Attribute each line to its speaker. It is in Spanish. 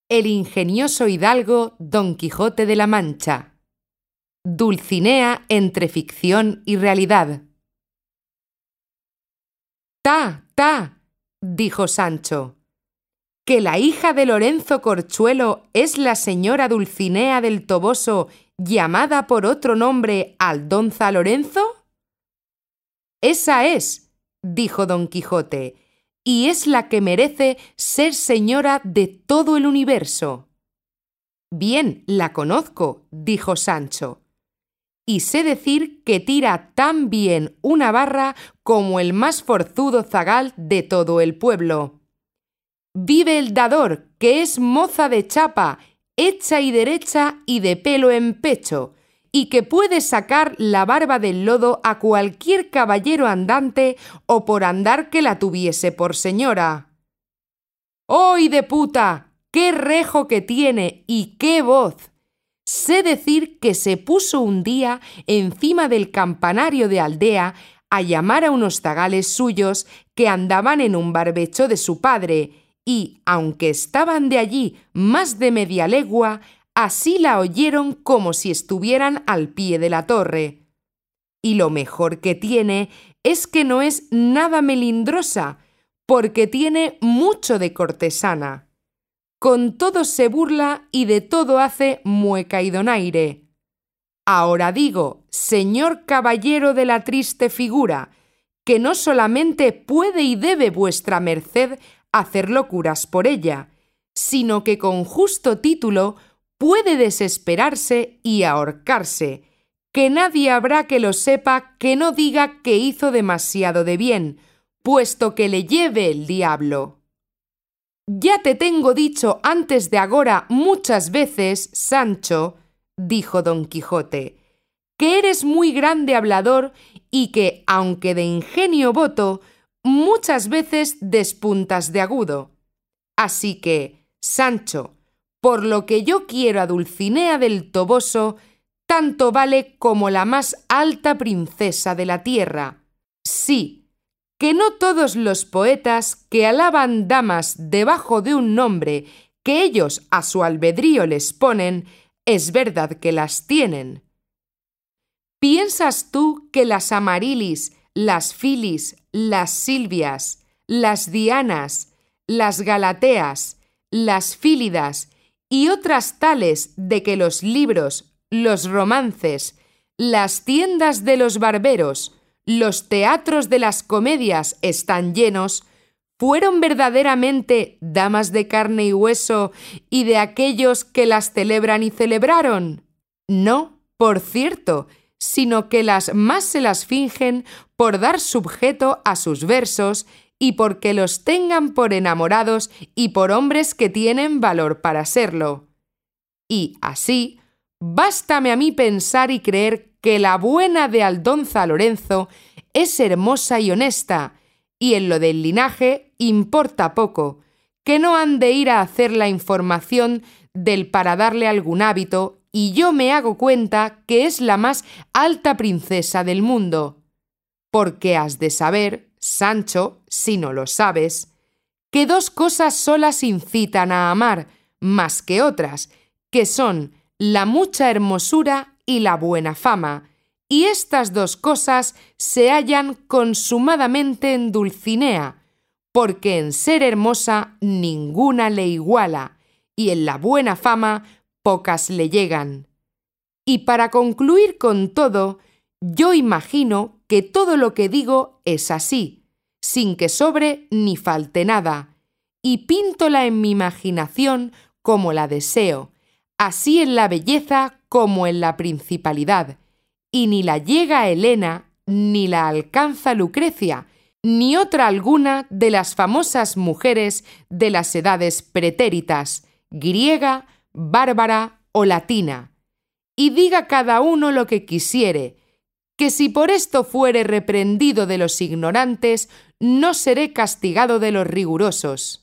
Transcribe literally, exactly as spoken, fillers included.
Speaker 1: El ingenioso hidalgo Don Quijote de la Mancha. Dulcinea entre ficción y realidad. ¡Ta, ta!, dijo Sancho, ¿que la hija de Lorenzo Corchuelo es la señora Dulcinea del Toboso, llamada por otro nombre Aldonza Lorenzo? Esa es, dijo Don Quijote, y es la que merece ser señora de todo el universo. Bien, la conozco, dijo Sancho, y sé decir que tira tan bien una barra como el más forzudo zagal de todo el pueblo. Vive el dador, que es moza de chapa, hecha y derecha y de pelo en pecho, y que puede sacar la barba del lodo a cualquier caballero andante o por andar que la tuviese por señora. ¡Ay de puta! ¡Qué rejo que tiene y qué voz! Sé decir que se puso un día encima del campanario de aldea a llamar a unos zagales suyos que andaban en un barbecho de su padre, y, aunque estaban de allí más de media legua, así la oyeron como si estuvieran al pie de la torre. Y lo mejor que tiene es que no es nada melindrosa, porque tiene mucho de cortesana. Con todo se burla y de todo hace mueca y donaire. Ahora digo, señor caballero de la triste figura, que no solamente puede y debe vuestra merced hacer locuras por ella, sino que con justo título puede desesperarse y ahorcarse, que nadie habrá que lo sepa que no diga que hizo demasiado de bien, puesto que le lleve el diablo. Ya te tengo dicho antes de agora muchas veces, Sancho, dijo Don Quijote, que eres muy grande hablador y que, aunque de ingenio voto, muchas veces despuntas de agudo. Así que, Sancho, por lo que yo quiero a Dulcinea del Toboso, tanto vale como la más alta princesa de la tierra. Sí, que no todos los poetas que alaban damas debajo de un nombre que ellos a su albedrío les ponen, es verdad que las tienen. ¿Piensas tú que las Amarilis, las Filis, las Silvias, las Dianas, las Galateas, las Fílidas y otras tales de que los libros, los romances, las tiendas de los barberos, los teatros de las comedias están llenos, fueron verdaderamente damas de carne y hueso y de aquellos que las celebran y celebraron? No, por cierto, sino que las más se las fingen por dar subjeto a sus versos y porque los tengan por enamorados y por hombres que tienen valor para serlo. Y así, bástame a mí pensar y creer que la buena de Aldonza Lorenzo es hermosa y honesta, y en lo del linaje importa poco, que no han de ir a hacer la información del para darle algún hábito, y yo me hago cuenta que es la más alta princesa del mundo. Porque has de saber, Sancho, si no lo sabes, que dos cosas solas incitan a amar, más que otras, que son la mucha hermosura y la buena fama, y estas dos cosas se hallan consumadamente en Dulcinea, porque en ser hermosa ninguna le iguala, y en la buena fama pocas le llegan. Y para concluir con todo, yo imagino que todo lo que digo es así, sin que sobre ni falte nada, y píntola en mi imaginación como la deseo, así en la belleza como en la principalidad, y ni la llega Helena, ni la alcanza Lucrecia, ni otra alguna de las famosas mujeres de las edades pretéritas, griega, bárbara o latina. Y diga cada uno lo que quisiere, que si por esto fuere reprendido de los ignorantes, no seré castigado de los rigurosos.